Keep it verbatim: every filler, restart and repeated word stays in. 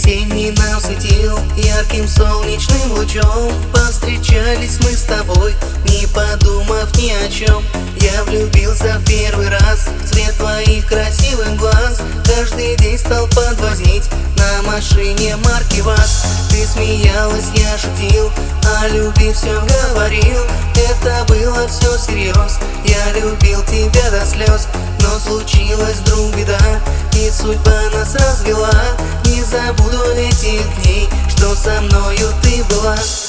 Весенний нам светил ярким солнечным лучом. Повстречались мы с тобой, не подумав ни о чем. Я влюбился в первый раз в цвет твоих красивых глаз. Каждый день стал подвозить на машине марки ВАЗ. Ты смеялась, я шутил, о любви все говорил. Это было все всерьез, я любил тебя до слез. Но случилась вдруг беда, и судьба нас развела. Не забуду этих дней, что со мною ты была.